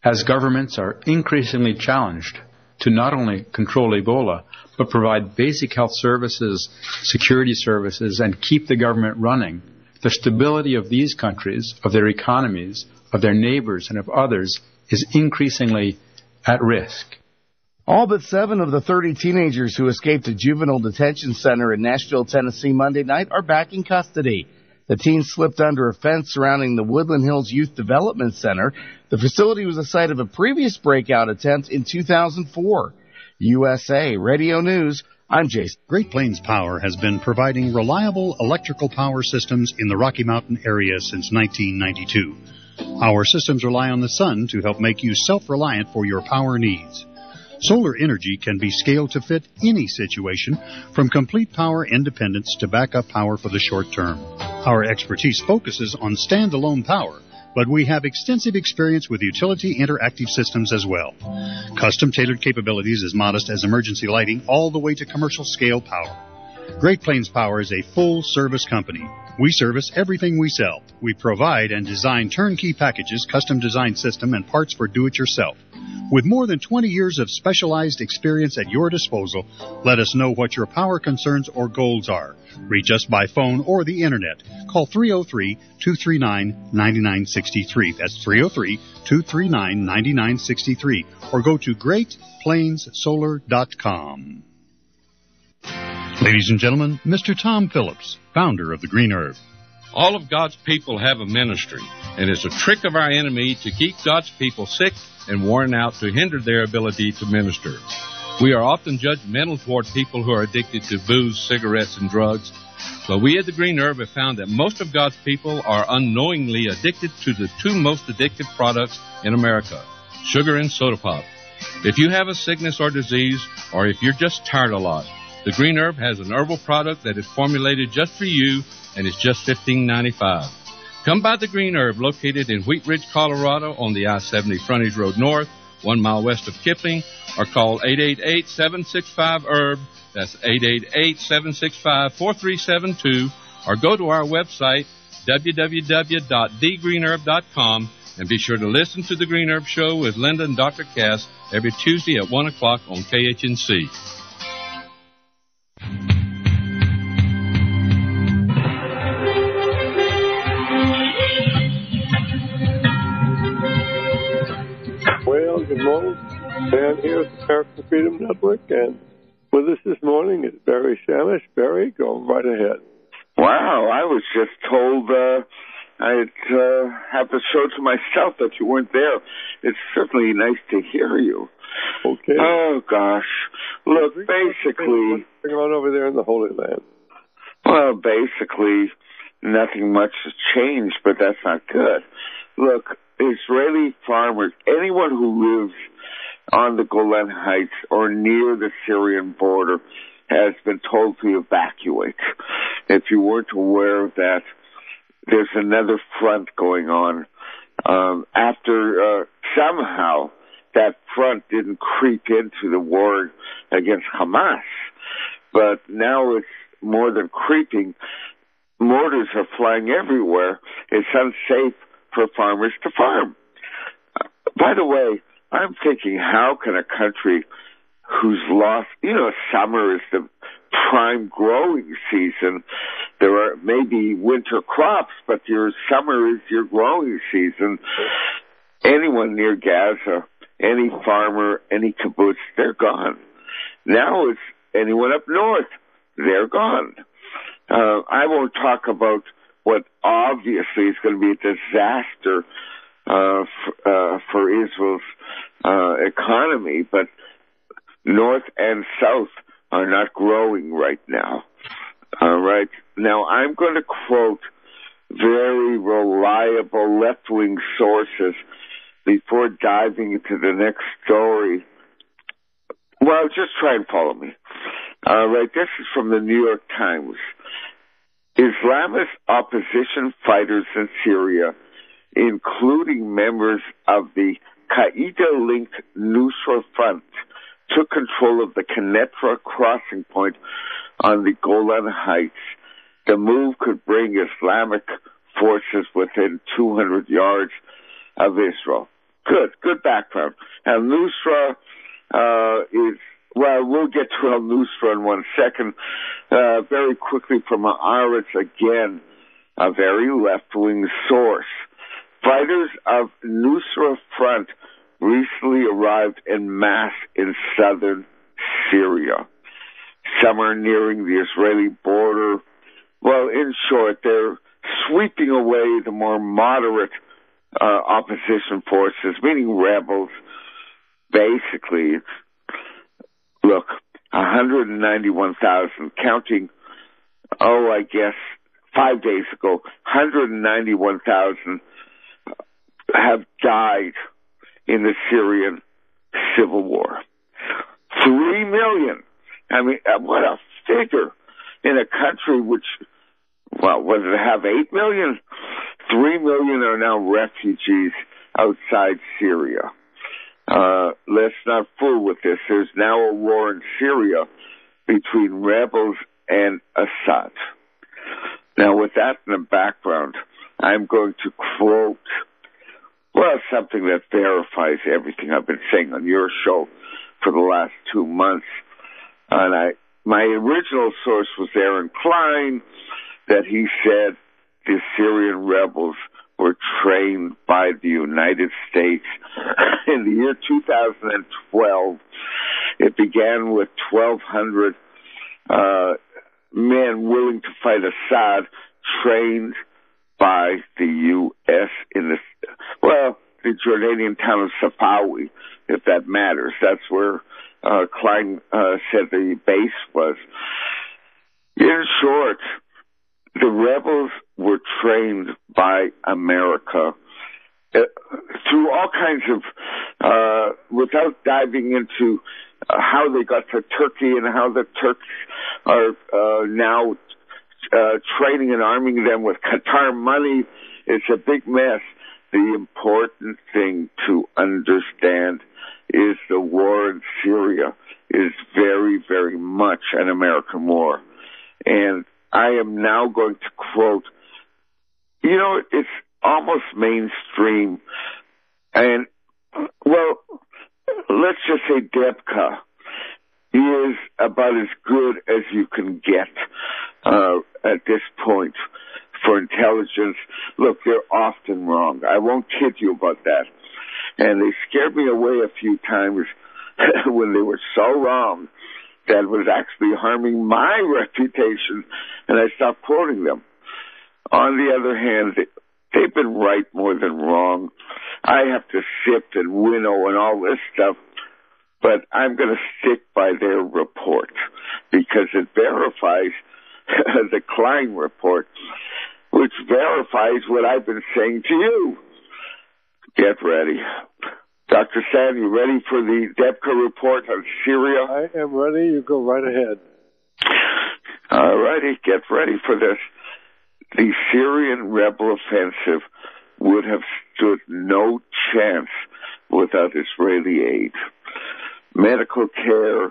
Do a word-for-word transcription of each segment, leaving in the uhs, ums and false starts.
as governments are increasingly challenged to not only control Ebola, but provide basic health services, security services, and keep the government running, the stability of these countries, of their economies, of their neighbors, and of others is increasingly at risk. All but seven of the thirty teenagers who escaped a juvenile detention center in Nashville, Tennessee Monday night are back in custody. The teens slipped under a fence surrounding the Woodland Hills Youth Development Center. The facility was the site of a previous breakout attempt in two thousand four. U S A Radio News, I'm Jason. Great Plains Power has been providing reliable electrical power systems in the Rocky Mountain area since nineteen ninety-two. Our systems rely on the sun to help make you self-reliant for your power needs. Solar energy can be scaled to fit any situation, from complete power independence to backup power for the short term. Our expertise focuses on standalone power, but we have extensive experience with utility interactive systems as well. Custom-tailored capabilities as modest as emergency lighting all the way to commercial-scale power. Great Plains Power is a full-service company. We service everything we sell. We provide and design turnkey packages, custom-designed system, and parts for do-it-yourself. With more than twenty years of specialized experience at your disposal, let us know what your power concerns or goals are. Reach us by phone or the Internet. Call three oh three, two three nine, nine nine six three. That's three oh three, two three nine, nine nine six three. Or go to great plains solar dot com. Ladies and gentlemen, Mister Tom Phillips, founder of the Green Herb. All of God's people have a ministry, and it's a trick of our enemy to keep God's people sick and worn out to hinder their ability to minister. We are often judgmental toward people who are addicted to booze, cigarettes, and drugs, but we at the Green Herb have found that most of God's people are unknowingly addicted to the two most addictive products in America, sugar and soda pop. If you have a sickness or disease, or if you're just tired a lot, the Green Herb has an herbal product that is formulated just for you, and it's just fifteen ninety-five. Come by the Green Herb, located in Wheat Ridge, Colorado, on the I seventy Frontage Road North, one mile west of Kipling, or call eight eight eight, seven six five, herb. That's eight eight eight, seven six five, four three seven two, or go to our website, w w w dot the green herb dot com, and be sure to listen to the Green Herb Show with Linda and Doctor Cass every Tuesday at one o'clock on K H N C. Well, good morning. Dan here at the American Freedom Network, and with us this morning is Barry Shamish. Barry, go right ahead. Wow, I was just told uh, I'd uh, have the show to myself that you weren't there. It's certainly nice to hear you. Okay. Oh, gosh. Look, basically... Bring on over there in the Holy Land. Well, basically, nothing much has changed, but that's not good. Look, Israeli farmers, anyone who lives on the Golan Heights or near the Syrian border has been told to evacuate. If you weren't aware of that, there's another front going on. Um, after uh, somehow that front didn't creep into the war against Hamas, but now it's more than creeping. Mortars are flying everywhere. It's unsafe for farmers to farm. Uh, by the way, I'm thinking, how can a country who's lost, you know, summer is the prime growing season. There are maybe winter crops, but your summer is your growing season. Anyone near Gaza, any farmer, any kibbutz, they're gone. Now it's anyone up north, they're gone. Uh, I won't talk about what obviously is going to be a disaster uh, f- uh, for Israel's uh, economy, but north and south are not growing right now. All right. Now, I'm going to quote very reliable left-wing sources before diving into the next story. Well, just try and follow me. All right. This is from the New York Times. Islamist opposition fighters in Syria, including members of the Qaeda-linked Nusra Front, took control of the Kenetra crossing point on the Golan Heights. The move could bring Islamic forces within two hundred yards of Israel. Good, good back. background. Al-Nusra uh, is, well, we'll get to Al-Nusra in one second. Uh, very quickly from Haaretz, again, a very left-wing source. Fighters of Nusra Front recently arrived en masse in southern Syria. Some are nearing the Israeli border. Well, in short, they're sweeping away the more moderate uh, opposition forces, meaning rebels. Basically, look, one hundred ninety-one thousand, counting, oh, I guess, five days ago, one hundred ninety-one thousand have died in the Syrian civil war. Three million. I mean, what a figure in a country which, well, what did it have, eight million? Three million are now refugees outside Syria. Uh, let's not fool with this. There's now a war in Syria between rebels and Assad. Now, with that in the background, I'm going to quote, well, something that verifies everything I've been saying on your show for the last two months. And I, my original source was Aaron Klein, that he said the Syrian rebels were trained by the United States. In the year two thousand twelve, it began with twelve hundred uh, men willing to fight Assad, trained by the U S in the, well, the Jordanian town of Safawi, if that matters. That's where uh, Klein uh, said the base was. In short, the rebels were trained by America uh, through all kinds of, uh, without diving into uh, how they got to Turkey and how the Turks are uh, now uh, training and arming them with Qatar money. It's a big mess. The important thing to understand is the war in Syria is very, very much an American war. And I am now going to quote, you know, it's almost mainstream. And, well, let's just say Debka is about as good as you can get uh, at this point for intelligence. Look, they're often wrong. I won't kid you about that. And they scared me away a few times when they were so wrong that was actually harming my reputation, and I stopped quoting them. On the other hand, they, they've been right more than wrong. I have to sift and winnow and all this stuff, but I'm going to stick by their report because it verifies the Klein report, which verifies what I've been saying to you. Get ready. Doctor Sam, you ready for the Debka report on Syria? I am ready. You go right ahead. All righty. Get ready for this. The Syrian rebel offensive would have stood no chance without Israeli aid. Medical care,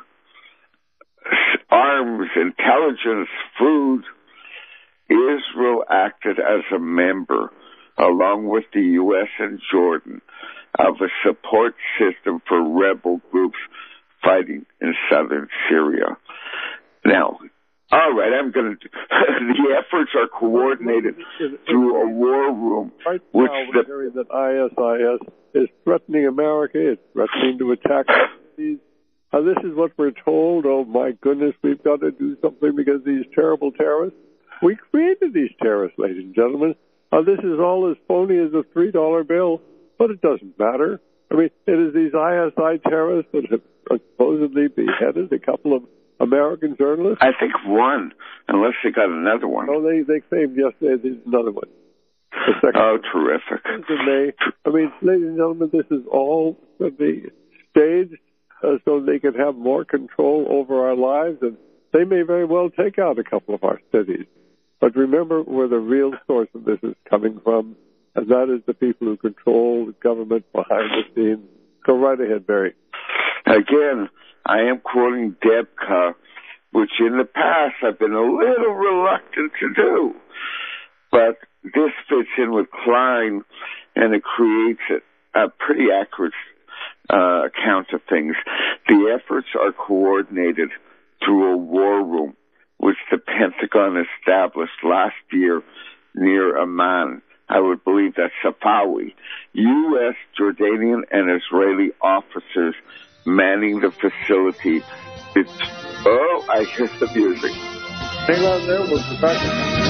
arms, intelligence, food. Israel acted as a member, along with the U S and Jordan, of a support system for rebel groups fighting in southern Syria. Now, all right, I'm going to. The efforts are coordinated through a war room, right which now the we're hearing that I S I S is threatening America. It's threatening to attack these. Uh, this is what we're told. Oh my goodness, we've got to do something because these terrible terrorists. We created these terrorists, ladies and gentlemen. Uh, this is all as phony as a three dollar bill, but it doesn't matter. I mean, it is these I S I terrorists that have supposedly beheaded a couple of American journalists. I think one, unless they got another one. Oh, they they claimed yesterday there's another one. Oh, terrific. May. I mean, ladies and gentlemen, this is all to be staged uh, so they can have more control over our lives, and they may very well take out a couple of our cities. But remember where the real source of this is coming from, and that is the people who control the government behind the scenes. Go right ahead, Barry. Again, I am quoting Debka, which in the past I've been a little reluctant to do. But this fits in with Klein, and it creates a, a pretty accurate uh, account of things. The efforts are coordinated through a war room, which the Pentagon established last year near Amman. I would believe that's Safawi. U S, Jordanian, and Israeli officers manning the facility. It's, oh, I hear the music. Hang on there, we'll be back.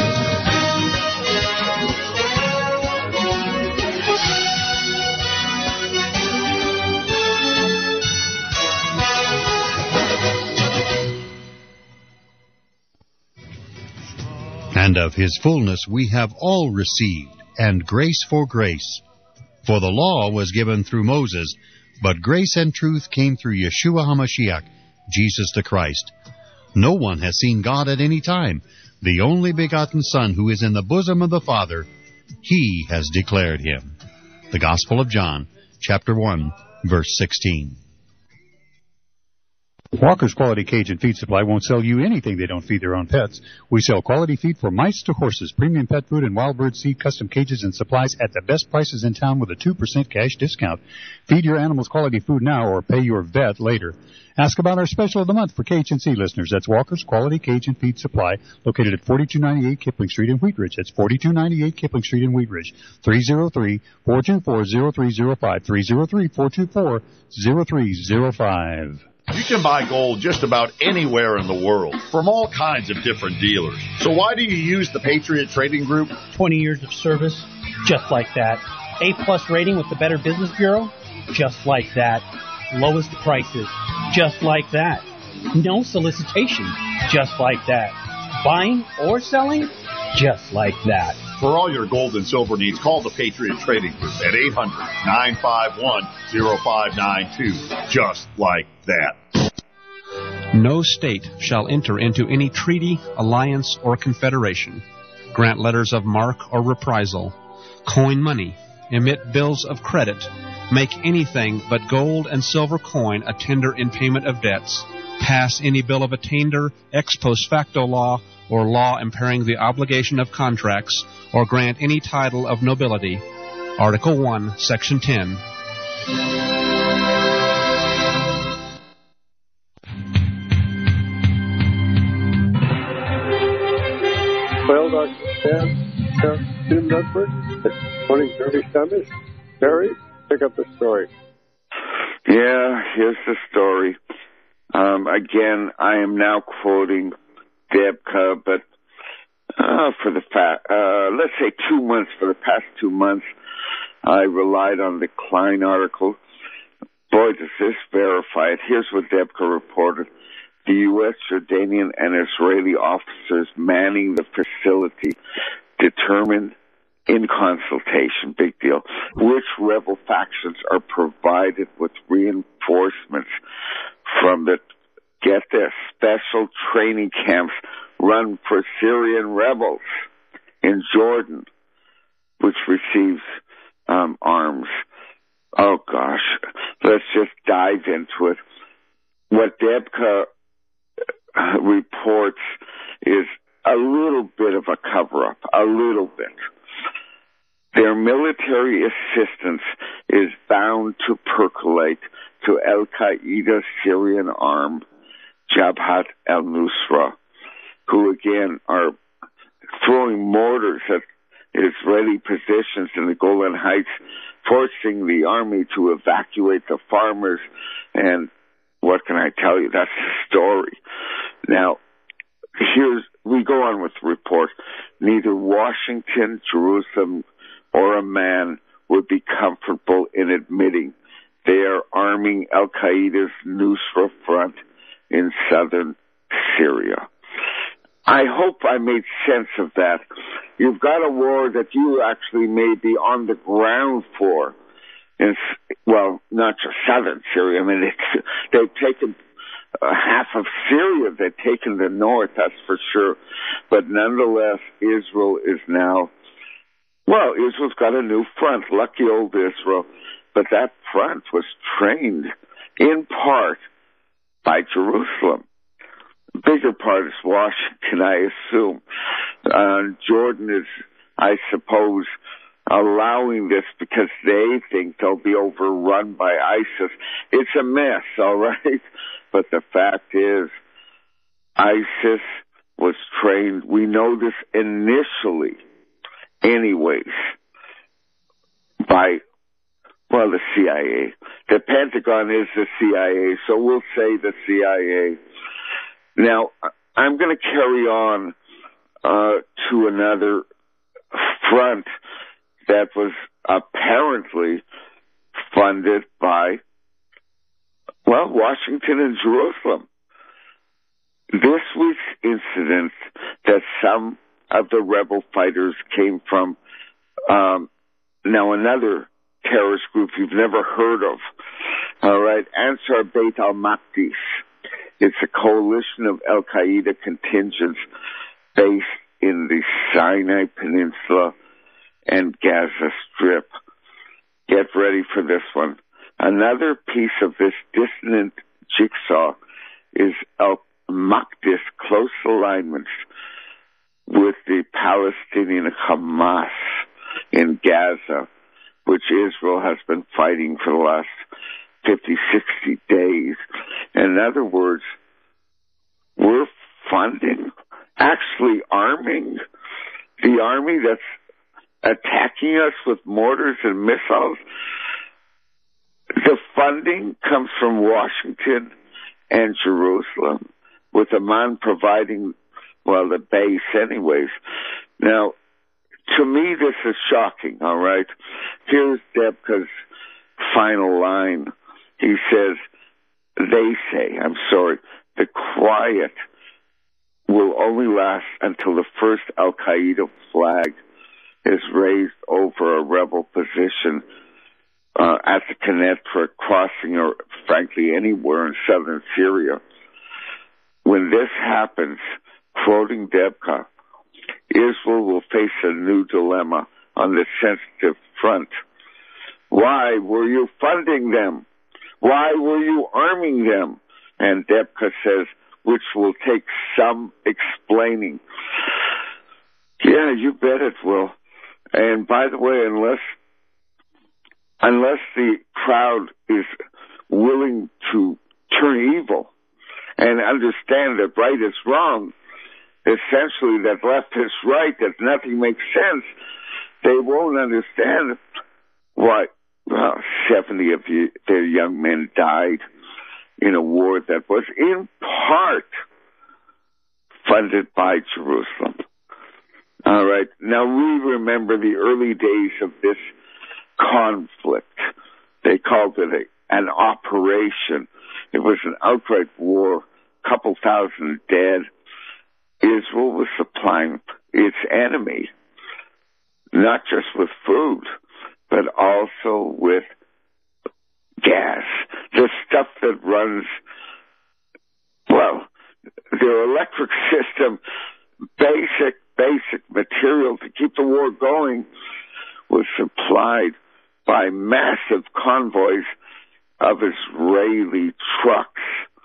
And of his fullness we have all received, and grace for grace. For the law was given through Moses, but grace and truth came through Yeshua HaMashiach, Jesus the Christ. No one has seen God at any time. The only begotten Son, who is in the bosom of the Father, He has declared Him. The Gospel of John, chapter one, verse sixteen. Walker's Quality Cajun Feed Supply won't sell you anything they don't feed their own pets. We sell quality feed for mice to horses, premium pet food, and wild bird seed, custom cages and supplies at the best prices in town with a two percent cash discount. Feed your animals quality food now or pay your vet later. Ask about our special of the month for K H N C listeners. That's Walker's Quality Cajun Feed Supply, located at forty-two ninety-eight Kipling Street in Wheat Ridge. That's forty-two ninety-eight Kipling Street in Wheat Ridge. three oh three, four two four, oh three oh five. three oh three, four two four, oh three oh five. You can buy gold just about anywhere in the world from all kinds of different dealers. So why do you use the Patriot Trading Group? twenty years of service, just like that. A-plus rating with the Better Business Bureau, just like that. Lowest prices, just like that. No solicitation, just like that. Buying or selling, just like that. For all your gold and silver needs, call the Patriot Trading Group at eight hundred, nine five one, oh five nine two. Just like that. No state shall enter into any treaty, alliance, or confederation, grant letters of marque or reprisal, coin money, emit bills of credit, make anything but gold and silver coin a tender in payment of debts, pass any bill of attainder, ex post facto law, or law impairing the obligation of contracts, or grant any title of nobility. Article one, Section ten. Well, Doctor Stan, Tim Nutford, morning, Barry Summers. Barry, pick up the story. Yeah, here's the story. Um, again, I am now quoting Debka, but uh, for the fa- uh, let's say two months, for the past two months, I relied on the Klein article. Boy, does this verify it. Here's what Debka reported. The U S, Jordanian, and Israeli officers manning the facility determined in consultation, big deal, which rebel factions are provided with reinforcements from the, get this, special training camps run for Syrian rebels in Jordan, which receives um, arms. Oh, gosh. Let's just dive into it. What Debka uh, reports is a little bit of a cover-up, a little bit. Their military assistance is bound to percolate to Al-Qaeda's Syrian arm, Jabhat al-Nusra, who again are throwing mortars at Israeli positions in the Golan Heights, forcing the army to evacuate the farmers. And what can I tell you? That's the story. Now, here's, we go on with the report. Neither Washington, Jerusalem, or Amman would be comfortable in admitting they are arming Al-Qaeda's Nusra Front in southern Syria. I hope I made sense of that. You've got a war that you actually may be on the ground for. In, well, not just southern Syria. I mean, it's, they've taken uh, half of Syria. They've taken the north, that's for sure. But nonetheless, Israel is now, well, Israel's got a new front. Lucky old Israel. But that front was trained in part by Jerusalem. The bigger part is Washington, I assume. Uh, Jordan is, I suppose, allowing this because they think they'll be overrun by ISIS. It's a mess, all right? But the fact is, ISIS was trained, we know this initially, anyways, by, well, the C I A. The Pentagon is the C I A, so we'll say the C I A. Now, I'm going to carry on uh, to another front that was apparently funded by, well, Washington and Jerusalem. This week's incident that some of the rebel fighters came from, um, now another terrorist group you've never heard of, all right, Ansar Beit al-Maqdis. It's a coalition of Al-Qaeda contingents based in the Sinai Peninsula and Gaza Strip. Get ready for this one. Another piece of this dissonant jigsaw is Al-Maqdis' close alignments with the Palestinian Hamas in Gaza, which Israel has been fighting for the last fifty, sixty days. In other words, we're funding, actually arming the army that's attacking us with mortars and missiles. The funding comes from Washington and Jerusalem, with Amman providing, well, the base anyways. Now, to me, this is shocking, all right? Here's Debka's final line. He says, they say, I'm sorry, the quiet will only last until the first Al-Qaeda flag is raised over a rebel position uh, at the Kinnetra crossing, or frankly anywhere in southern Syria. When this happens, quoting Debka, Israel will face a new dilemma on the sensitive front. Why were you funding them? Why were you arming them? And Debka says, which will take some explaining. Yeah, you bet it will. And by the way, unless unless the crowd is willing to turn evil and understand that right is wrong, essentially that left is right, that nothing makes sense, they won't understand why well, seventy of you, their young men died in a war that was in part funded by Jerusalem. All right. Now, we remember the early days of this conflict. They called it a, an operation. It was an outright war, a couple thousand dead. Israel was supplying its enemy, not just with food, but also with gas, the stuff that runs, well, their electric system, basic, basic material to keep the war going, was supplied by massive convoys of Israeli trucks.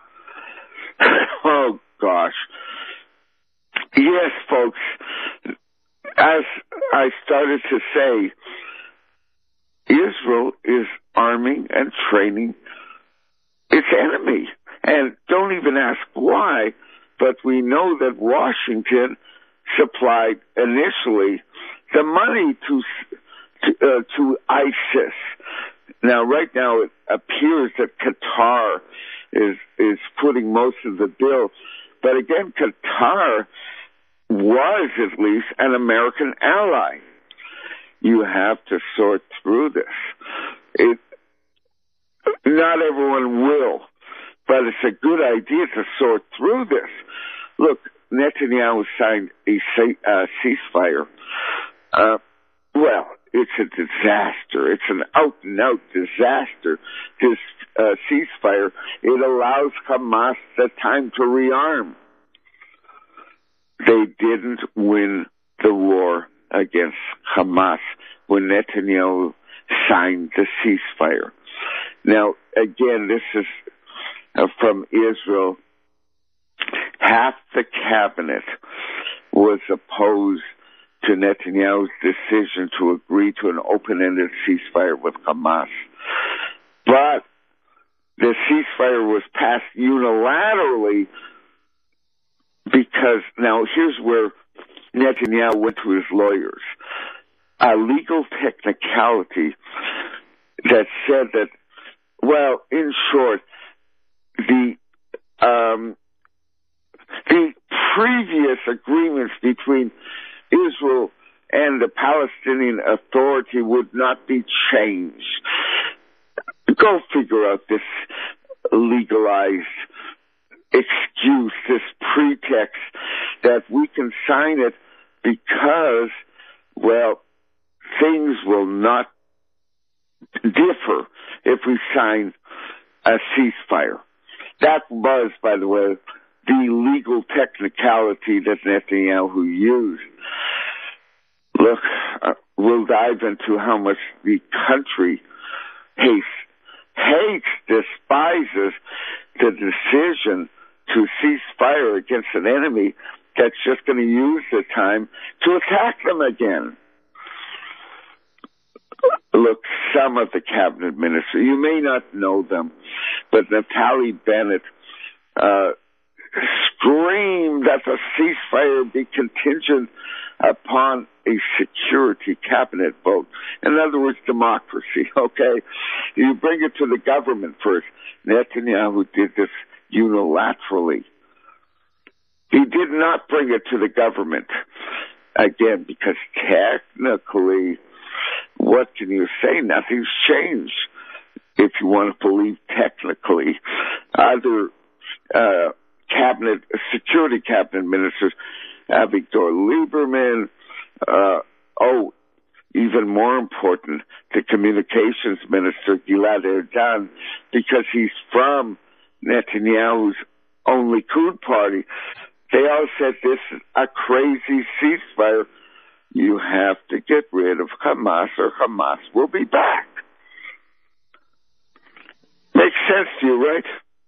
Oh, gosh. Yes, folks, as I started to say, Israel is arming and training its enemy. And don't even ask why, but we know that Washington supplied initially the money to to, uh, to ISIS. Now, right now, it appears that Qatar is is footing most of the bill. But again, Qatar was at least an American ally. You have to sort through this. It, not everyone will, but it's a good idea to sort through this. Look, Netanyahu signed a uh, ceasefire. Uh, well, it's a disaster. It's an out-and-out disaster, this uh, ceasefire. It allows Hamas the time to rearm. They didn't win the war against Hamas when Netanyahu signed the ceasefire. Now, again, this is uh, from Israel. Half the cabinet was opposed to Netanyahu's decision to agree to an open-ended ceasefire with Hamas. But the ceasefire was passed unilaterally because, now here's where Netanyahu went to his lawyers. A legal technicality that said that, well, in short, the um, the previous agreements between Israel and the Palestinian Authority would not be changed. Go figure out this legalized excuse, this pretext that we can sign it because, well, things will not differ if we sign a ceasefire. That was, by the way, the legal technicality that Netanyahu used. Look, uh, we'll dive into how much the country hates, hates, despises the decision to cease fire against an enemy that's just going to use the time to attack them again. Look, some of the cabinet ministers, you may not know them, but Naftali Bennett uh, screamed that the ceasefire be contingent upon a security cabinet vote. In other words, democracy, okay? You bring it to the government first. Netanyahu did this unilaterally. He did not bring it to the government, again, because technically, what can you say? Nothing's changed, if you want to believe technically. Other uh, cabinet, security cabinet ministers, uh, Victor Lieberman, uh, oh, even more important, the communications minister, Gilad Erdan, because he's from Netanyahu's own Likud party. They all said this is a crazy ceasefire. You have to get rid of Hamas or Hamas will be back. Makes sense to you, right?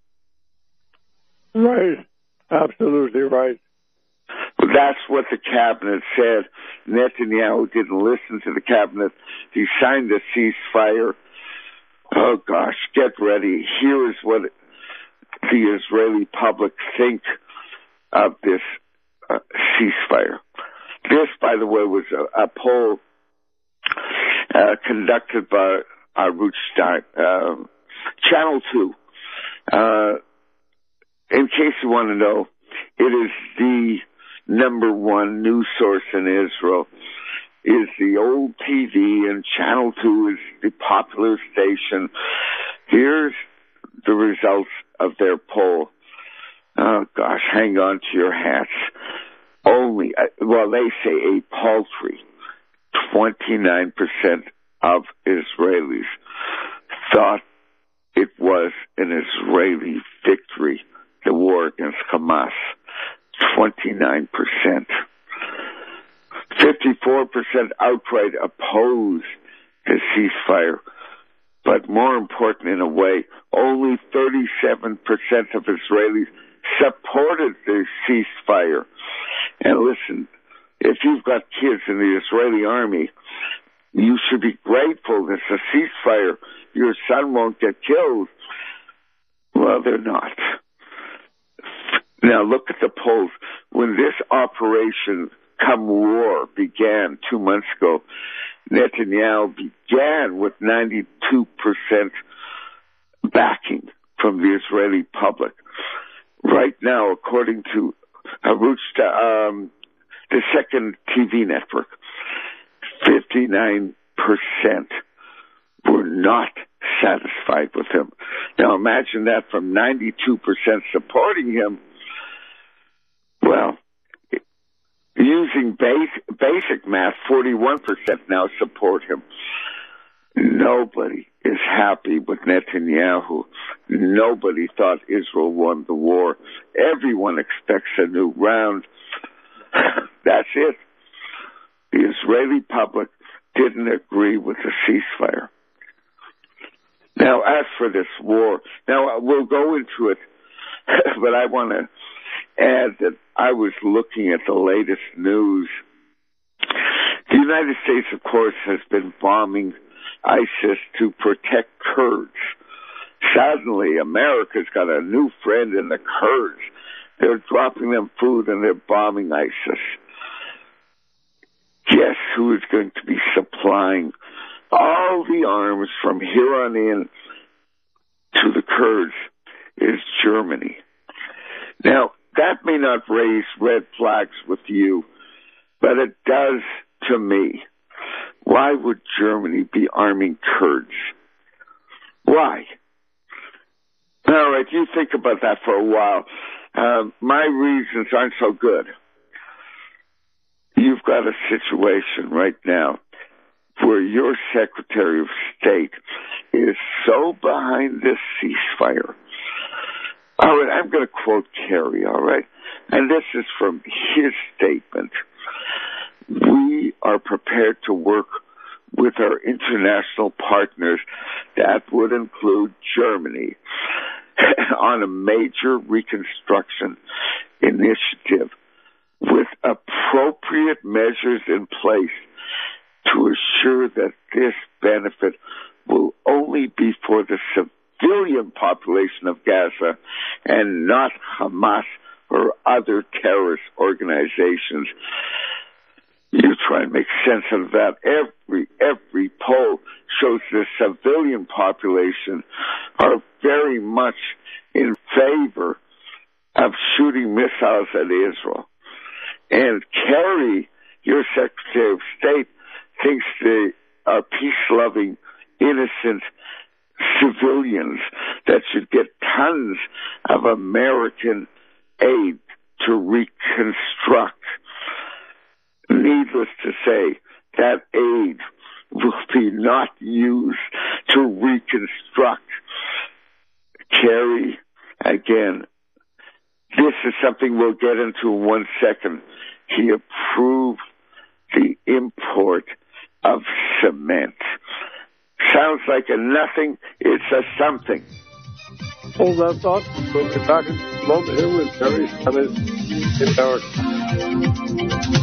Right. Absolutely right. That's what the cabinet said. Netanyahu didn't listen to the cabinet. He signed the ceasefire. Oh, gosh, get ready. Here is what the Israeli public think of this uh, ceasefire. This, by the way, was a, a poll uh, conducted by Arutz uh, Channel two. Uh, in case you want to know, it is the number one news source in Israel. Is the old T V, and Channel two is the popular station. Here's the results of their poll. Oh, gosh, hang on to your hats. Only, well, they say a paltry twenty-nine percent of Israelis thought it was an Israeli victory, the war against Hamas. twenty-nine percent. fifty-four percent outright opposed the ceasefire. But more important in a way, only thirty-seven percent of Israelis supported the ceasefire. And listen, if you've got kids in the Israeli army, you should be grateful there's a ceasefire. Your son won't get killed. Well, they're not. Now look at the polls. When this operation Come War began two months ago, Netanyahu began with ninety-two percent backing from the Israeli public. Right now, according to Arutz, um, the second T V network, fifty-nine percent were not satisfied with him. Now imagine that, from ninety-two percent supporting him. Well, using base, basic math, forty-one percent now support him. Nobody is happy with Netanyahu. Nobody thought Israel won the war. Everyone expects a new round. That's it. The Israeli public didn't agree with the ceasefire. Now, as for this war, now we'll go into it, but I want to add that I was looking at the latest news The United States, of course, has been bombing ISIS to protect Kurds. Suddenly, America's got a new friend in the Kurds. They're dropping them food and they're bombing ISIS. Guess who is going to be supplying all the arms from here on in to the Kurds is Germany. Now, that may not raise red flags with you, but it does to me. Why would Germany be arming Kurds? Why? All right, you think about that for a while. Uh, my reasons aren't so good. You've got a situation right now where your Secretary of State is so behind this ceasefire. All right, I'm going to quote Kerry, all right? And this is from his statement. We are prepared to work with our international partners, that would include Germany, on a major reconstruction initiative with appropriate measures in place to assure that this benefit will only be for the civilian population of Gaza and not Hamas or other terrorist organizations. You try and make sense of that. Every every poll shows the civilian population are very much in favor of shooting missiles at Israel. And Kerry, your Secretary of State, thinks they are peace-loving, innocent civilians that should get tons of American aid to reconstruct. Needless to say, that aid will be not used to reconstruct. Kerry, again, this is something we'll get into in one second. He approved the import of cement. Sounds like a nothing, it's a something. Hold that thought. We'll be back in a moment here with Kerry Smith in America.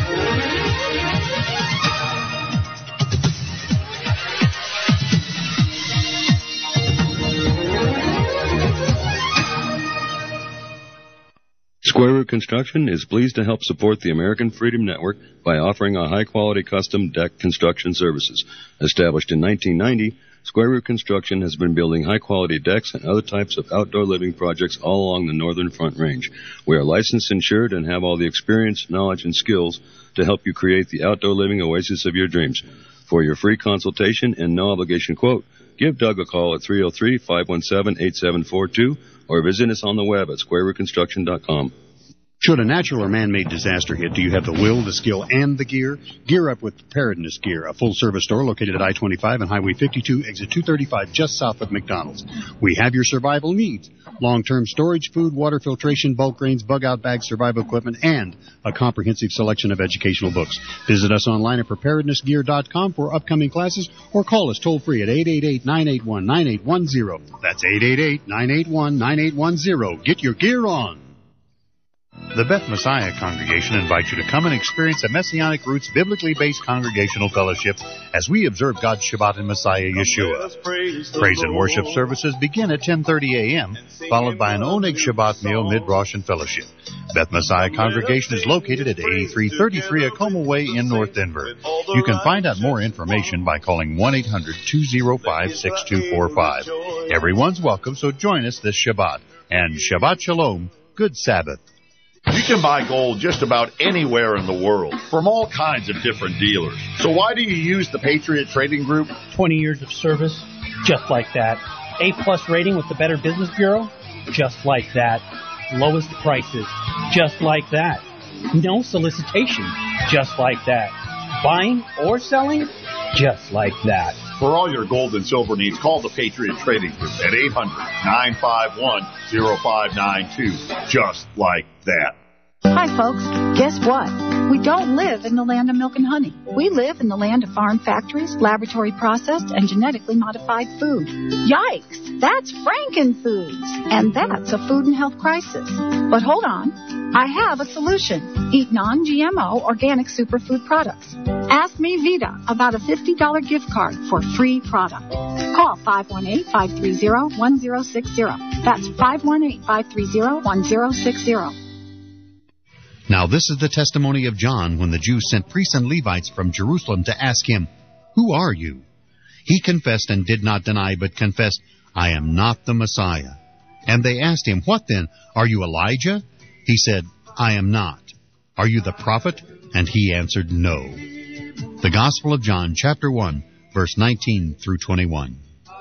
Square Root Construction is pleased to help support the American Freedom Network by offering a high-quality custom deck construction services. Established in nineteen ninety, Square Root Construction has been building high-quality decks and other types of outdoor living projects all along the Northern Front Range. We are licensed, insured, and have all the experience, knowledge, and skills to help you create the outdoor living oasis of your dreams. For your free consultation and no-obligation quote, give Doug a call at three oh three, five one seven, eight seven four two or visit us on the web at square root construction dot com. Should a natural or man-made disaster hit, do you have the will, the skill, and the gear? Gear up with Preparedness Gear, a full-service store located at I twenty-five and Highway fifty-two, exit two thirty-five, just south of McDonald's. We have your survival needs. Long-term storage, food, water filtration, bulk grains, bug-out bags, survival equipment, and a comprehensive selection of educational books. Visit us online at preparedness gear dot com for upcoming classes or call us toll-free at eight eight eight, nine eight one, nine eight one zero. That's eight eight eight, nine eight one, nine eight one zero. Get your gear on. The Beth Messiah Congregation invites you to come and experience a Messianic Roots biblically-based congregational fellowship as we observe God's Shabbat in Messiah Yeshua. Praise and worship services begin at ten thirty a.m., followed by an Oneg Shabbat meal, mid-Rosh, and fellowship. Beth Messiah Congregation is located at eighty-three thirty-three Acoma Way in North Denver. You can find out more information by calling one eight hundred, two oh five, six two four five. Everyone's welcome, so join us this Shabbat. And Shabbat Shalom, good Sabbath. You can buy gold just about anywhere in the world from all kinds of different dealers. So why do you use the Patriot Trading Group? twenty years of service, just like that. A-plus rating with the Better Business Bureau, just like that. Lowest prices, just like that. No solicitation, just like that. Buying or selling, just like that. For all your gold and silver needs, call the Patriot Trading Group at eight hundred, nine five one, oh five nine two. Just like that. Hi, folks. Guess what? We don't live in the land of milk and honey. We live in the land of farm factories, laboratory processed, and genetically modified food. Yikes! That's Frankenfoods! And that's a food and health crisis. But hold on. I have a solution. Eat non-G M O organic superfood products. Ask me, Vita, about a fifty dollars gift card for free product. Call five one eight, five three zero, one zero six zero. That's five one eight, five three zero, one zero six zero. Now this is the testimony of John when the Jews sent priests and Levites from Jerusalem to ask him, "Who are you?" He confessed and did not deny, but confessed, "I am not the Messiah." And they asked him, "What then? Are you Elijah?" He said, "I am not." "Are you the prophet?" And he answered, "No." The Gospel of John, chapter one, verse nineteen through twenty-one.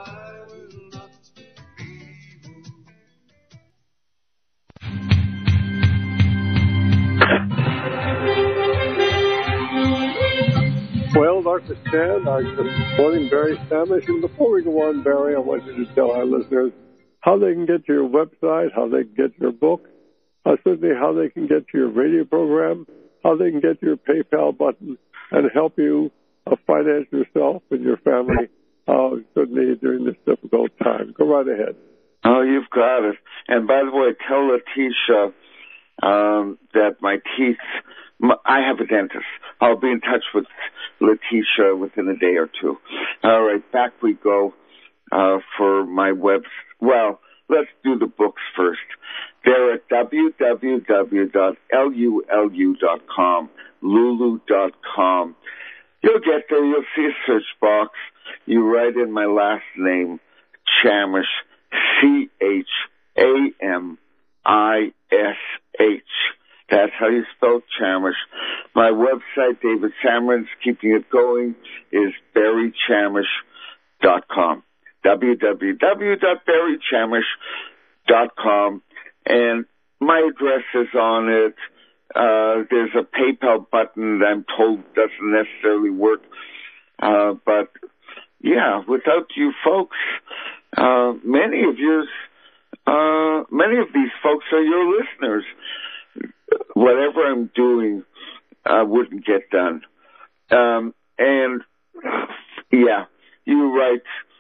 Well, Doctor Stan, I'm just quoting Barry Samish. And before we go on, Barry, I want you to tell our listeners how they can get to your website, how they can get your book, uh, certainly how they can get to your radio program, how they can get to your PayPal button, and help you uh, finance yourself and your family, uh, certainly during this difficult time. Go right ahead. Oh, you've got it. And by the way, tell Letitia um, that my teeth, my, I have a dentist. I'll be in touch with Letitia within a day or two. All right, back we go uh, for my web. Well, let's do the books first. They're at w w w dot lulu dot com, lulu dot com. You'll get there. You'll see a search box. You write in my last name, Chamish, C H A M I S H. That's how you spell Chamish. My website, David Cameron's keeping it going, is barry chamish dot com. w w w dot barry chamish dot com. And my address is on it. Uh, there's a PayPal button that I'm told doesn't necessarily work. Uh, but, yeah, without you folks, uh, many of yours, uh, many of these folks are your listeners. Whatever I'm doing, uh, wouldn't get done. Um, and, yeah, you write,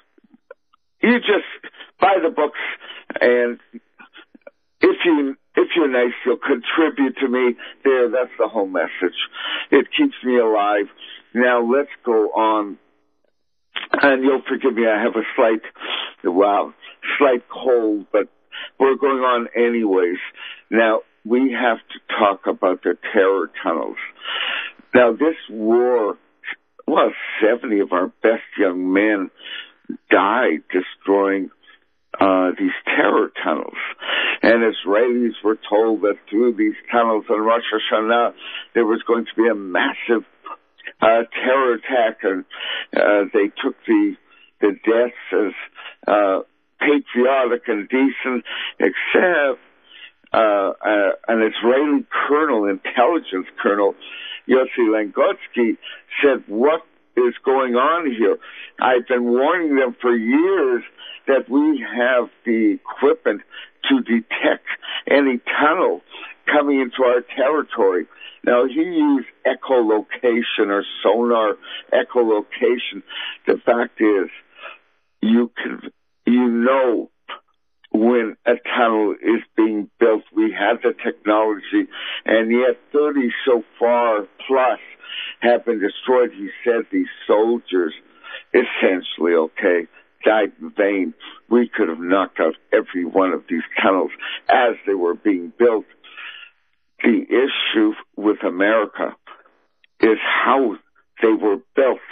you just buy the books, and if you, if you're nice, you'll contribute to me. There, that's the whole message. It keeps me alive. Now, let's go on. And you'll forgive me, I have a slight, wow, slight cold, but we're going on anyways. Now, we have to talk about the terror tunnels. Now, this war, well, seventy of our best young men died destroying uh, these terror tunnels. And Israelis were told that through these tunnels on Rosh Hashanah, there was going to be a massive uh, terror attack, and uh, they took the, the deaths as uh, patriotic and decent, except Uh, uh, an Israeli colonel, intelligence colonel, Yossi Langotsky, said, "What is going on here? I've been warning them for years that we have the equipment to detect any tunnel coming into our territory." Now, he used echolocation or sonar echolocation. The fact is, you can, you know, when a tunnel is being built. We have the technology, and yet thirty so far plus have been destroyed. He said these soldiers essentially, okay, died in vain. We could have knocked out every one of these tunnels as they were being built. The issue with America is how they were built.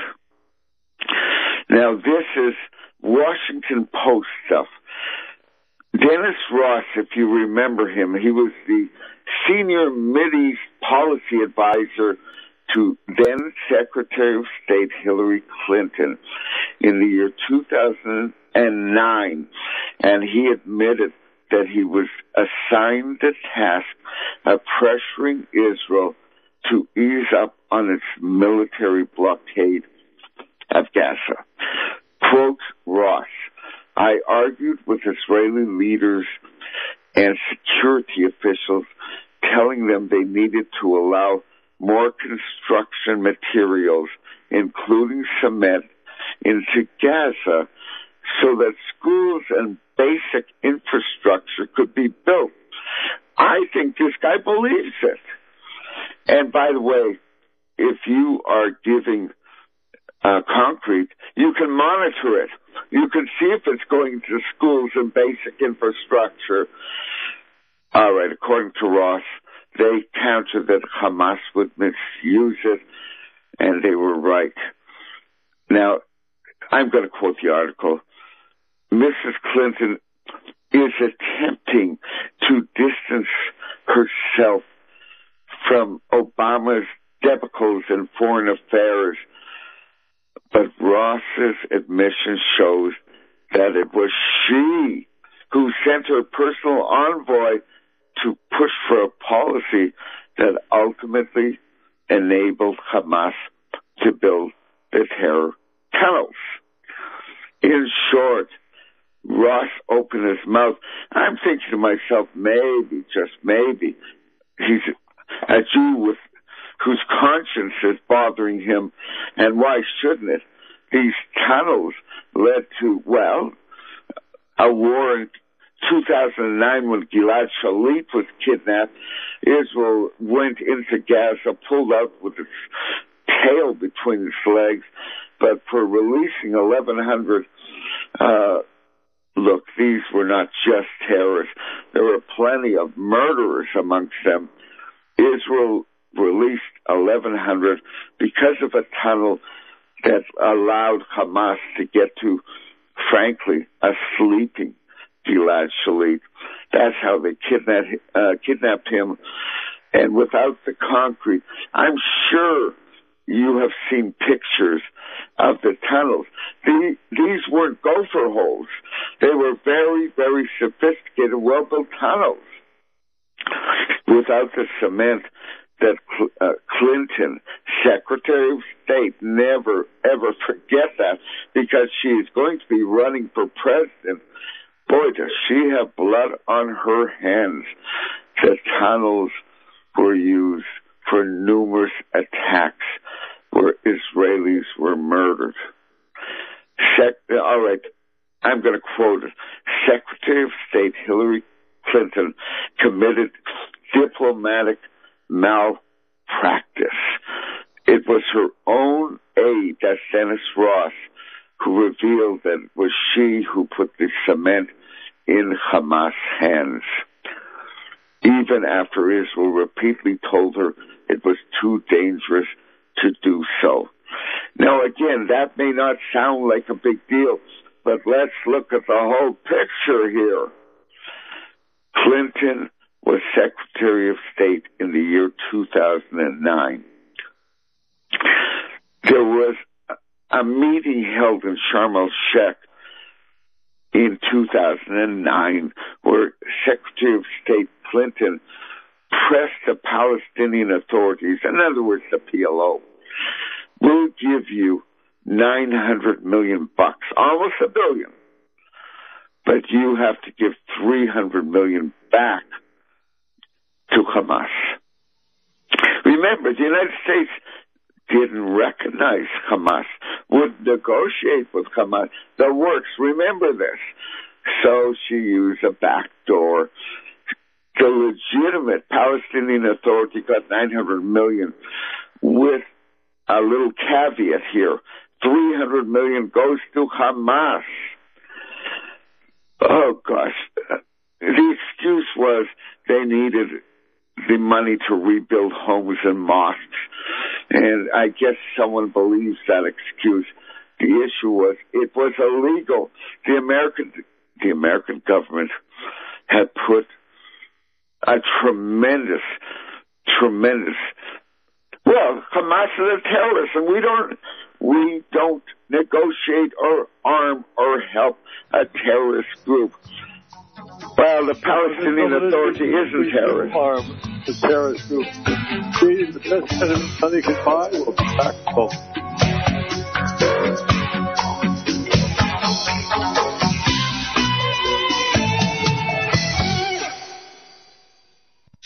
Now, this is Washington Post stuff. Dennis Ross, if you remember him, he was the senior Mideast policy advisor to then Secretary of State Hillary Clinton in the year two thousand nine. And he admitted that he was assigned the task of pressuring Israel to ease up on its military blockade of Gaza. Quote Ross, "I argued with Israeli leaders and security officials telling them they needed to allow more construction materials, including cement, into Gaza so that schools and basic infrastructure could be built. I think this guy believes it. And by the way, if you are giving uh, concrete, you can monitor it. You can see if it's going to schools and basic infrastructure. All right, according to Ross, they countered that Hamas would misuse it, and they were right. Now, I'm going to quote the article. Missus Clinton is attempting to distance herself from Obama's debacles in foreign affairs, but Ross's admission shows that it was she who sent her personal envoy to push for a policy that ultimately enabled Hamas to build the terror tunnels. In short, Ross opened his mouth. I'm thinking to myself, maybe, just maybe, he's a Jew with whose conscience is bothering him, and why shouldn't it? These tunnels led to, well, a war in two thousand nine when Gilad Shalit was kidnapped. Israel went into Gaza, pulled out with its tail between its legs, but for releasing eleven hundred, uh, look, these were not just terrorists. There were plenty of murderers amongst them. Israel released eleven hundred because of a tunnel that allowed Hamas to get to, frankly, a sleeping Gilad Shalit. That's how they kidnapped, uh, kidnapped him. And without the concrete, I'm sure you have seen pictures of the tunnels. The, these weren't gopher holes. They were very, very sophisticated, well-built tunnels. Without the cement that uh, Clinton, Secretary of State, never, ever forget that, because she is going to be running for president. Boy, does she have blood on her hands. The tunnels were used for numerous attacks where Israelis were murdered. Sec- all right, I'm going to quote it. Secretary of State Hillary Clinton committed diplomatic malpractice. It was her own aide, that's Dennis Ross, who revealed that it was she who put the cement in Hamas' hands, even after Israel repeatedly told her it was too dangerous to do so. Now, again, that may not sound like a big deal, but let's look at the whole picture here. Clinton was Secretary of State in the year two thousand nine. There was a meeting held in Sharm el-Sheikh in two thousand nine where Secretary of State Clinton pressed the Palestinian authorities, in other words, the P L O, we'll give you nine hundred million bucks, almost a billion, but you have to give three hundred million back to Hamas. Remember, the United States didn't recognize Hamas, would negotiate with Hamas. The works, remember this. So she used a back door. The legitimate Palestinian Authority got nine hundred million with a little caveat here. three hundred million goes to Hamas. Oh, gosh. The excuse was they needed the money to rebuild homes and mosques. And I guess someone believes that excuse. The issue was it was illegal. The American, the American government had put a tremendous, tremendous, well, Hamas is a terrorist, and we don't, we don't negotiate or arm or help a terrorist group. Well, the Palestinian Authority isn't terrorist. Arm the terrorist group. Creating the best medicine money can buy will be back home.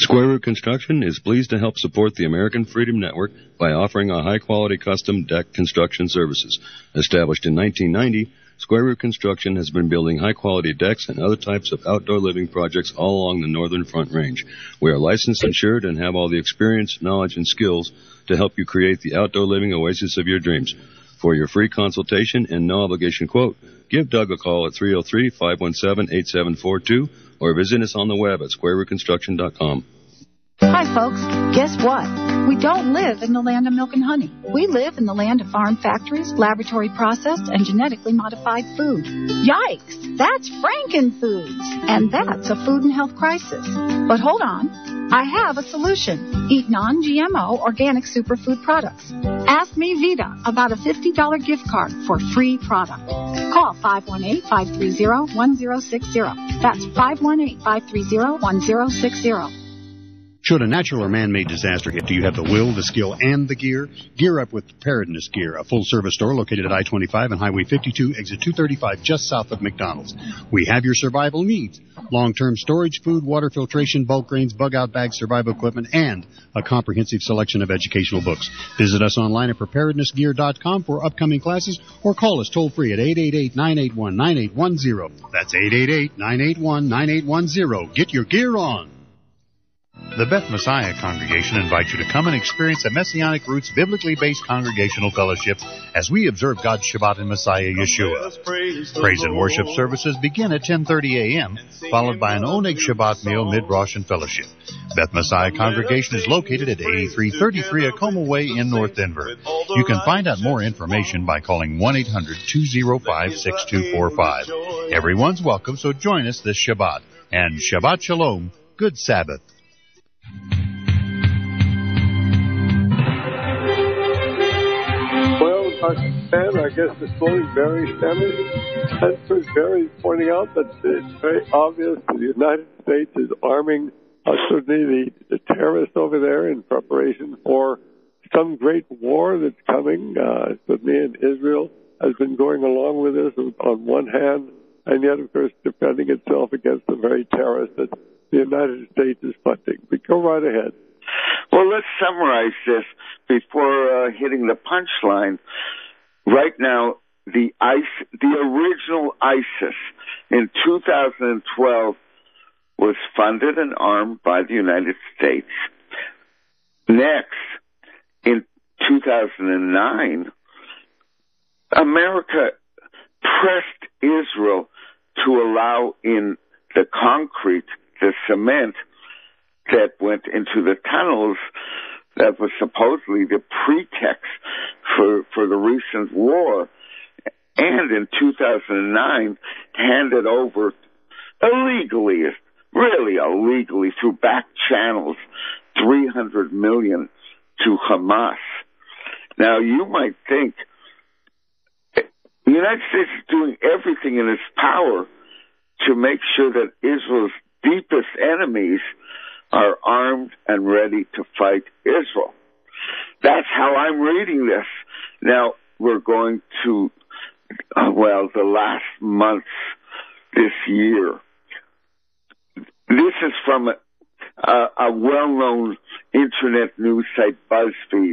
Square Root Construction is pleased to help support the American Freedom Network by offering a high-quality custom deck construction services. Established in nineteen ninety, Square Root Construction has been building high-quality decks and other types of outdoor living projects all along the Northern Front Range. We are licensed, insured, and have all the experience, knowledge, and skills to help you create the outdoor living oasis of your dreams. For your free consultation and no-obligation quote, give Doug a call at three oh three, five one seven, eight seven four two or visit us on the web at square root construction dot com. Hi, folks. Guess what? We don't live in the land of milk and honey. We live in the land of farm factories, laboratory processed, and genetically modified food. Yikes! That's Frankenfoods! And that's a food and health crisis. But hold on. I have a solution. Eat non-G M O organic superfood products. Ask me, Vita, about a fifty dollars gift card for free product. Call five one eight, five three zero, one zero six zero. That's five one eight, five three zero, one zero six zero. Should a natural or man-made disaster hit, do you have the will, the skill, and the gear? Gear up with Preparedness Gear, a full-service store located at I twenty-five and Highway fifty-two, exit two thirty-five, just south of McDonald's. We have your survival needs. Long-term storage, food, water filtration, bulk grains, bug-out bags, survival equipment, and a comprehensive selection of educational books. Visit us online at preparedness gear dot com for upcoming classes or call us toll-free at eight eight eight, nine eight one, nine eight one zero. That's eight eight eight, nine eight one, nine eight one zero. Get your gear on. The Beth Messiah Congregation invites you to come and experience a Messianic Roots biblically based congregational fellowship as we observe God's Shabbat in Messiah Yeshua. Praise and worship services begin at ten thirty a.m., followed by an Oneg Shabbat meal mid-Rosh and fellowship. Beth Messiah Congregation is located at eighty-three thirty-three Acoma Way in North Denver. You can find out more information by calling one eight hundred, two oh five, six two four five. Everyone's welcome, so join us this Shabbat. And Shabbat Shalom, good Sabbath. Well, Doctor Stan, I guess this morning Barry Sanders, Senator Barry is pointing out that it's very obvious that the United States is arming uh, certainly the, the terrorists over there in preparation for some great war that's coming. Uh, certainly in Israel has been going along with this on one hand, and yet, of course, defending itself against the very terrorists that the United States is funding. But go right ahead. Well, let's summarize this before uh, hitting the punchline. Right now, the ICE, the original ISIS in two thousand twelve was funded and armed by the United States. Next, in two thousand nine, America pressed Israel to allow in the concrete, the cement that went into the tunnels that was supposedly the pretext for, for the recent war. And in two thousand nine, handed over illegally, really illegally, through back channels, three hundred million dollars to Hamas. Now, you might think the United States is doing everything in its power to make sure that Israel's deepest enemies are armed and ready to fight Israel. That's how I'm reading this. Now, we're going to, uh, well, the last months this year. This is from a, a, a well-known internet news site, BuzzFeed.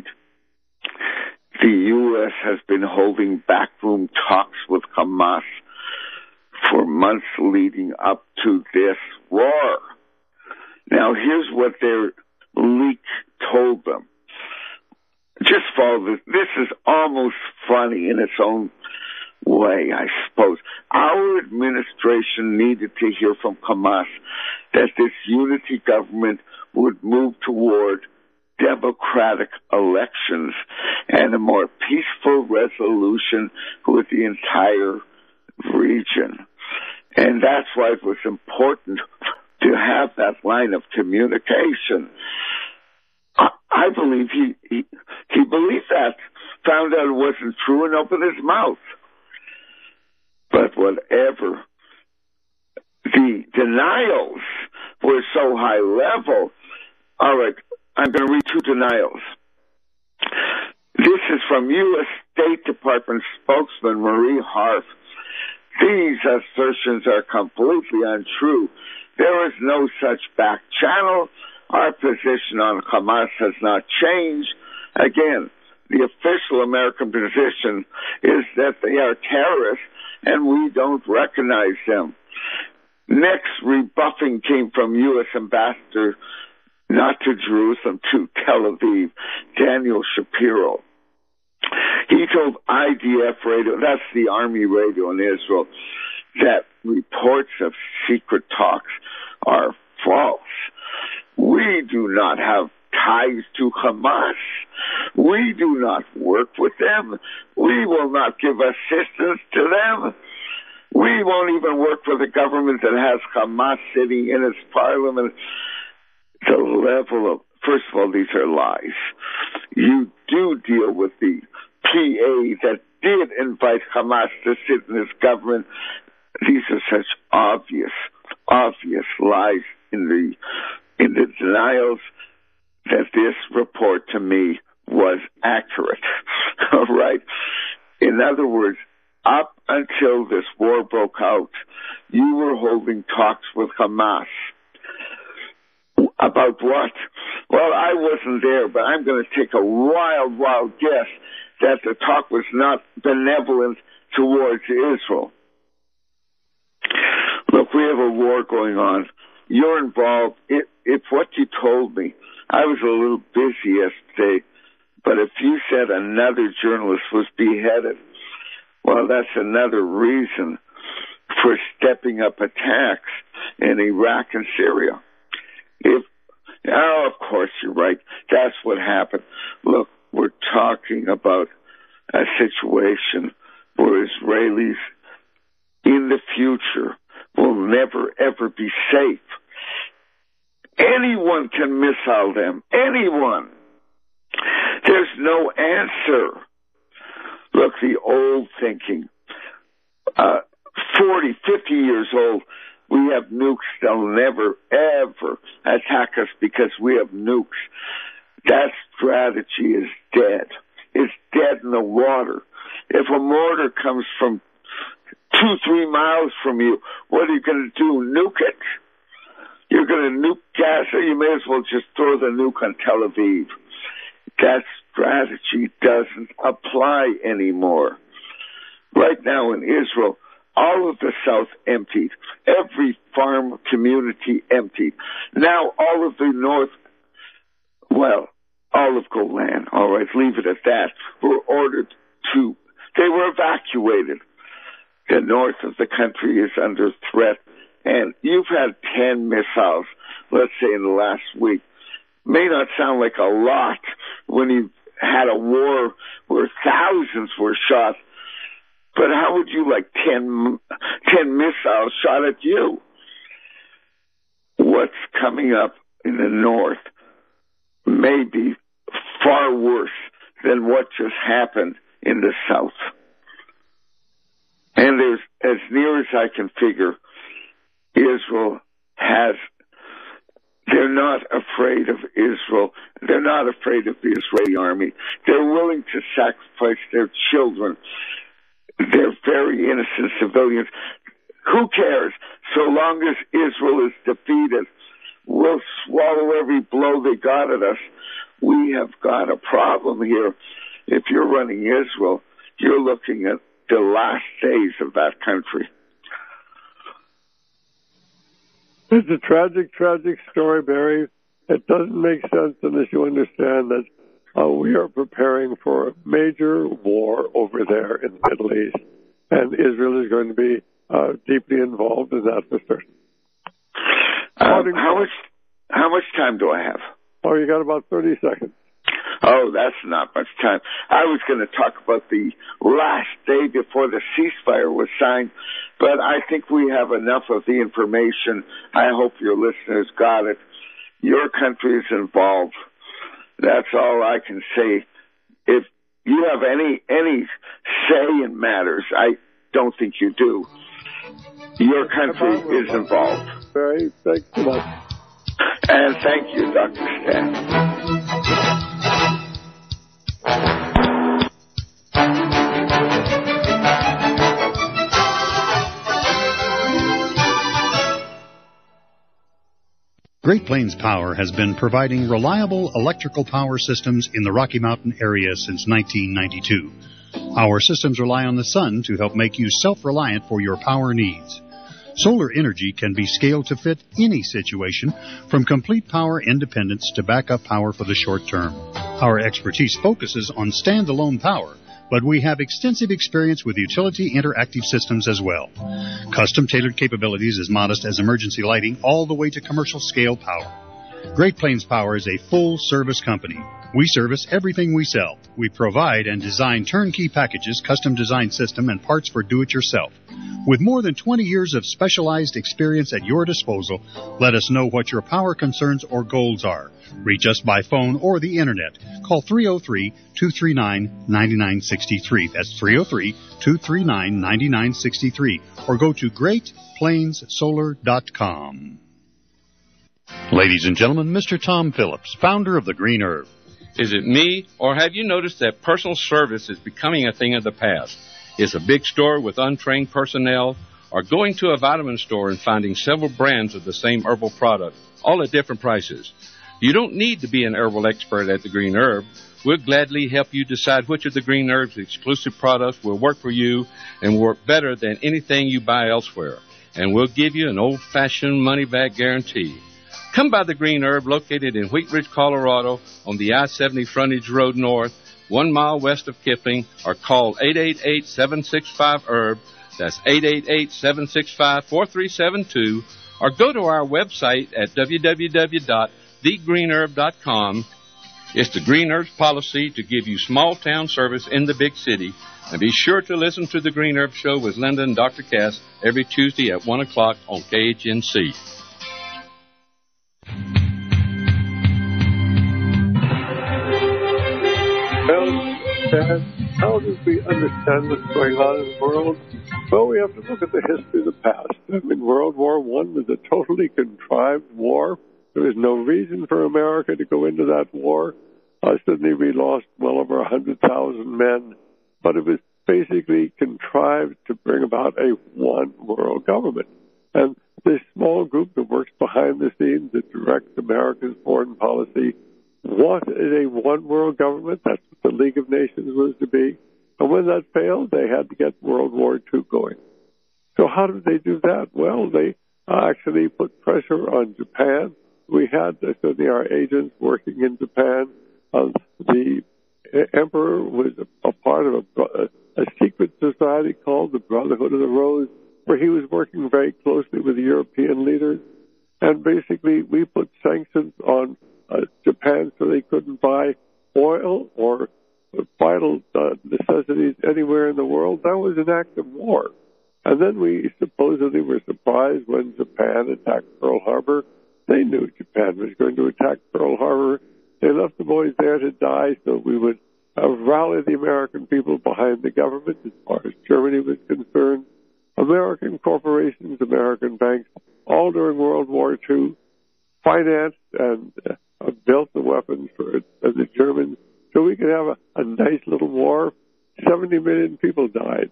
The U S has been holding backroom talks with Hamas for months leading up to this war. Now, here's what their leak told them. Just follow this. This is almost funny in its own way, I suppose. Our administration needed to hear from Hamas that this unity government would move toward democratic elections and a more peaceful resolution with the entire region. And that's why it was important to have that line of communication. I, I believe he, he he believed that, found out it wasn't true, and opened his mouth. But whatever, the denials were so high level. All right, I'm going to read two denials. This is from U S State Department spokesman Marie Harf. These assertions are completely untrue. There is no such back channel. our position on Hamas has not changed. Again, the official American position is that they are terrorists and we don't recognize them. Next rebuffing came from U S Ambassador, not to Jerusalem, to Tel Aviv, Daniel Shapiro. He told I D F radio, that's the army radio in Israel, that reports of secret talks are false. We do not have ties to Hamas. We do not work with them. We will not give assistance to them. We won't even work with a government that has Hamas sitting in its parliament. The level of, first of all, these are lies. You do deal with the P A that did invite Hamas to sit in this government. These are such obvious, obvious lies in the, in the denials that this report to me was accurate. All right. In other words, up until this war broke out, you were holding talks with Hamas. About what? Well, I wasn't there, but I'm going to take a wild, wild guess that the talk was not benevolent towards Israel. Look, we have a war going on. You're involved. It, it's what you told me. I was a little busy yesterday, but if you said another journalist was beheaded, well, that's another reason for stepping up attacks in Iraq and Syria. If, oh, of course, you're right. That's what happened. Look, we're talking about a situation where Israelis in the future will never, ever be safe. Anyone can missile them. Anyone. There's no answer. Look, the old thinking, uh, forty, fifty years old, we have nukes. They'll never, ever attack us because we have nukes. That strategy is dead. It's dead in the water. If a mortar comes from two, three miles from you, what are you going to do? Nuke it? You're going to nuke Gaza? You may as well just throw the nuke on Tel Aviv. That strategy doesn't apply anymore. Right now in Israel, all of the South emptied. Every farm community emptied. Now all of the North, well, all of Golan, all right, leave it at that, were ordered to, they were evacuated. The north of the country is under threat. And you've had ten missiles, let's say, in the last week. May not sound like a lot when you had a war where thousands were shot. But how would you like ten, ten missiles shot at you? What's coming up in the north may be far worse than what just happened in the south. And there's, as near as I can figure, Israel has, they're not afraid of Israel. They're not afraid of the Israeli army. They're willing to sacrifice their children. They're very innocent civilians. Who cares? So long as Israel is defeated, we'll swallow every blow they got at us. We have got a problem here. If you're running Israel, you're looking at the last days of that country. It's a tragic, tragic story, Barry. It doesn't make sense unless you understand that uh, we are preparing for a major war over there in the Middle East, and Israel is going to be uh, deeply involved in that for certain. Um, how much? How much time do I have? Oh, you got about thirty seconds. Oh, that's not much time. I was going to talk about the last day before the ceasefire was signed, but I think we have enough of the information. I hope your listeners got it. Your country is involved. That's all I can say. If you have any any say in matters, I don't think you do. Your country is involved. Barry, thanks so much. And thank you, Doctor Stan. Great Plains Power has been providing reliable electrical power systems in the Rocky Mountain area since nineteen ninety-two. Our systems rely on the sun to help make you self-reliant for your power needs. Solar energy can be scaled to fit any situation, from complete power independence to backup power for the short term. Our expertise focuses on standalone power, but we have extensive experience with utility interactive systems as well. Custom-tailored capabilities as modest as emergency lighting all the way to commercial-scale power. Great Plains Power is a full-service company. We service everything we sell. We provide and design turnkey packages, custom-designed system, and parts for do-it-yourself. With more than twenty years of specialized experience at your disposal, let us know what your power concerns or goals are. Reach us by phone or the Internet. Call three oh three, two three nine, nine nine six three. That's three oh three, two three nine, nine nine six three. Or go to great plains solar dot com. Ladies and gentlemen, Mister Tom Phillips, founder of the Green Herb. Is it me, or have you noticed that personal service is becoming a thing of the past? Is a big store with untrained personnel, or going to a vitamin store and finding several brands of the same herbal product, all at different prices? You don't need to be an herbal expert at the Green Herb. We'll gladly help you decide which of the Green Herb's exclusive products will work for you and work better than anything you buy elsewhere. And we'll give you an old-fashioned money-back guarantee. Come by the Green Herb, located in Wheat Ridge, Colorado, on the I seventy Frontage Road North, one mile west of Kipling, or call eight eight eight, seven six five, herb. That's eight eight eight, seven six five, four three seven two, or go to our website at w w w dot the green herb dot com. It's the Green Herb's policy to give you small-town service in the big city. And be sure to listen to the Green Herb Show with Linda and Doctor Cass every Tuesday at one o'clock on K H N C. Well, Dad, how do we understand what's going on in the world? Well, we have to look at the history of the past. I mean, World War One was a totally contrived war. There was no reason for America to go into that war. Uh, suddenly we lost well over one hundred thousand men, but it was basically contrived to bring about a one-world government. And this small group that works behind the scenes that directs America's foreign policy wanted a one-world government. That's what the League of Nations was to be. And when that failed, they had to get World War Two going. So how did they do that? Well, they actually put pressure on Japan. We had certainly our agents working in Japan. Uh, the emperor was a, a part of a, a secret society called the Brotherhood of the Rose, where he was working very closely with the European leaders. And basically, we put sanctions on uh, Japan so they couldn't buy oil or vital uh, necessities anywhere in the world. That was an act of war. And then we supposedly were surprised when Japan attacked Pearl Harbor. They knew Japan was going to attack Pearl Harbor. They left the boys there to die so we would uh, rally the American people behind the government as far as Germany was concerned. American corporations, American banks, all during World War Two, financed and uh, built the weapons for uh, the Germans so we could have a, a nice little war. seventy million people died.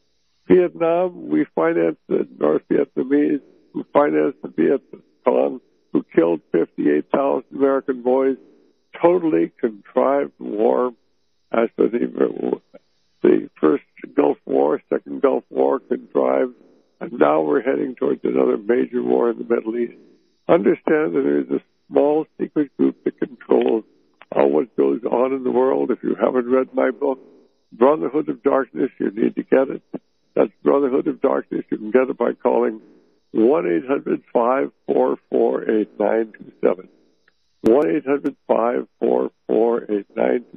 Vietnam, we financed the North Vietnamese, who financed the Viet Cong, who killed fifty-eight thousand American boys. Totally contrived war. As for the, the first Gulf War, second Gulf War, contrived. And now we're heading towards another major war in the Middle East. Understand that there is a small secret group that controls uh, what goes on in the world. If you haven't read my book, Brotherhood of Darkness, you need to get it. That's Brotherhood of Darkness. You can get it by calling one eight hundred, five four four, eight nine two seven. one eight hundred, five four four, eight nine two seven.